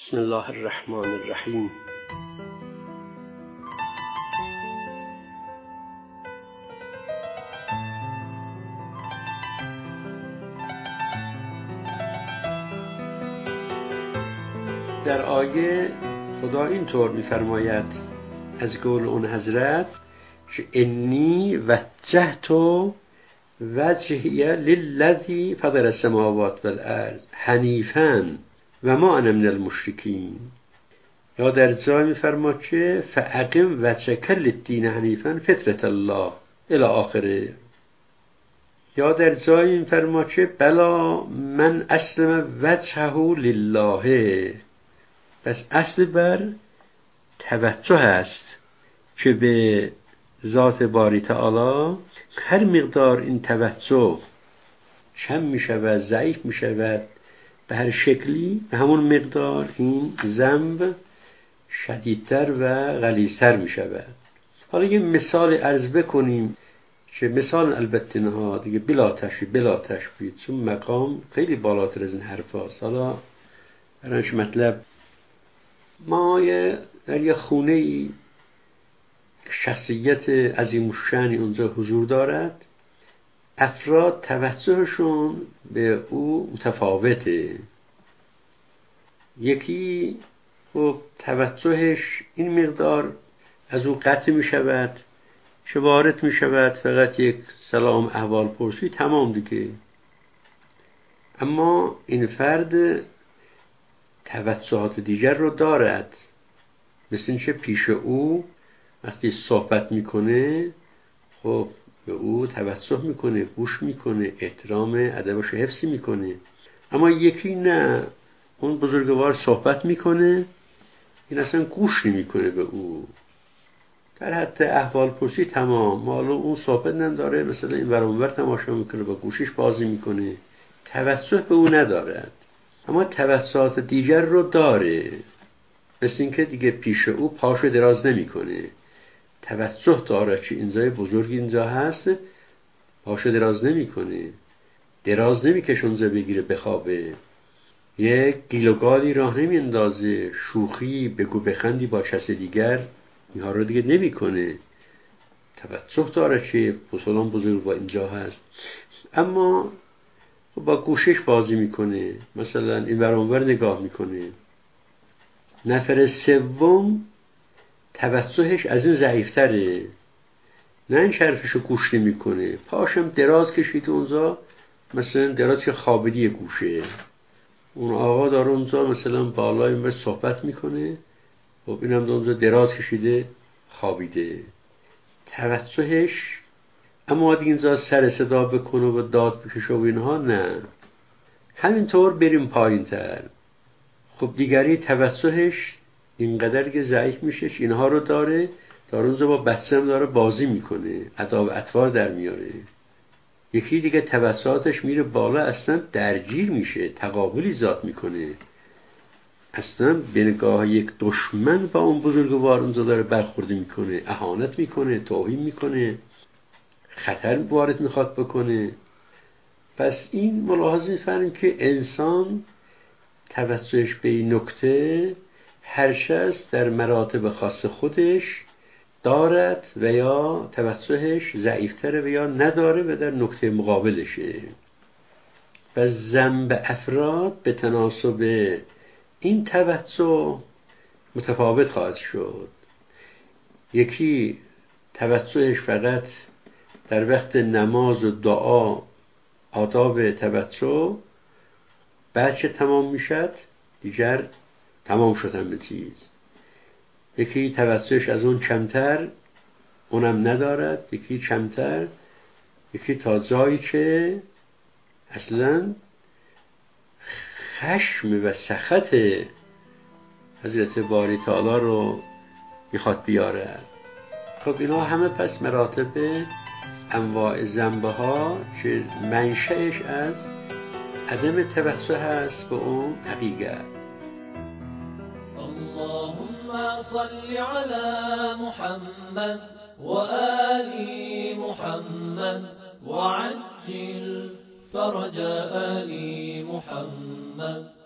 بسم الله الرحمن الرحیم. در آیه خدا اینطور می‌فرماید از قول اون حضرت که انی وجهت وجهی للذی فطر السماوات والارض حنیفا و ما انا من المشرکین. یا در جای می‌فرماید که فاقم وجهک للدین حنیفا فطرة الله الی آخره. یا در جای می‌فرماید که بلا من اسلم وجهه لله. پس اصل بر توجه است که به ذات باری تعالی هر مقدار این توجه کم می شود، ضعیف می شود، به هر شکلی به همون مقدار این ذنب شدیدتر و غلیظتر می شود. حالا یه مثال عرض بکنیم که مثال البته نه دیگه بلا تشبیه چون مقام خیلی بالاتر از این حرف هاست. حالا برایش مطلب ما در یه خونه ای شخصیت عظیم الشأنی اونجا حضور دارد، افراد توجهشون به او متفاوته. یکی خب توجهش این مقدار از او قطع می شود که وارد می شود فقط یک سلام احوال پرسی تمام دیگه. اما این فرد توجهات دیگر رو دارد، مثل این که پیش او وقتی صحبت میکنه خب به او توجه میکنه، گوش میکنه، احترام ادبش حفظ میکنه. اما یکی نه، اون بزرگوار صحبت میکنه این اصلا گوش نمیکنه به او، در حد احوال پرسی تمام. معلوم اون صحبت نداره، مثلا این ور اون ور تماشا میکنه، با گوشش بازی میکنه، توجه به او ندارد. اما توسعات دیگر رو داره، مثل این که دیگه پیش او پاشو دراز نمیکنه، توجه داره که اینجای بزرگ اینجا هست، پاشو دراز نمیکنه، دراز نمیکشه اونجا بگیره بخوابه، یک گیلوگالی راه نمیندازه، شوخی بگو بخندی با کس دیگر اینها رو دیگه نمیکنه، توجه داره که فلان بزرگ با اینجا هست. اما با گوشش بازی میکنه، مثلا این ور اون ور نگاه میکنه. نفر سوم توجهش از این ضعیفتره، نه این شرفشو گوش نمیکنه، پاشم دراز کشید اونجا، مثلا دراز که خوابیدی گوشه، اون آقا داره اونجا مثلا بالای این صحبت میکنه، خب اینم اونجا دراز کشیده خوابیده، توجهش. اما دیگه اینجا سر صدا بکنه و داد بکشه و اینها نه. همینطور بریم پایین تر، خب دیگری توجهش اینقدر که ضعیف میشه اینها رو داره اونجا با بچه‌م داره بازی میکنه، ادا و اطوار در میاره. یکی دیگه توسعاتش میره بالا، اصلا درگیر میشه، تقابل ایجاد میکنه، اصلا به نگاه یک دشمن با اون بزرگوار اونجا داره برخورد میکنه، اهانت میکنه، توهین میکنه، خطر وارد میخواد بکنه. پس این ملاحظه می‌فرماییم که انسان توجهش به این نکته هر شخص در مراتب خاص خودش دارد و یا توجهش ضعیفتره و یا نداره و در نکته مقابلشه. و ذنب افراد به تناسب این توجه متفاوت خواهد شد. یکی توجهش فقط در وقت نماز و دعا آداب توجه بعد که تمام میشد دیگر تمام شد همه چیز. یکی توجهش از اون کمتر، اونم ندارد، یکی کمتر، یکی تا جایی که اصلا خشم و سخط حضرت باری تعالی رو میخواد بیاره. خب اینا همه پس مراتب انواع ذنبه ها که منشأش از عدم توجه هست به اون حقیقت. اللهم صل على محمد وآل محمد وعجل فرج آل محمد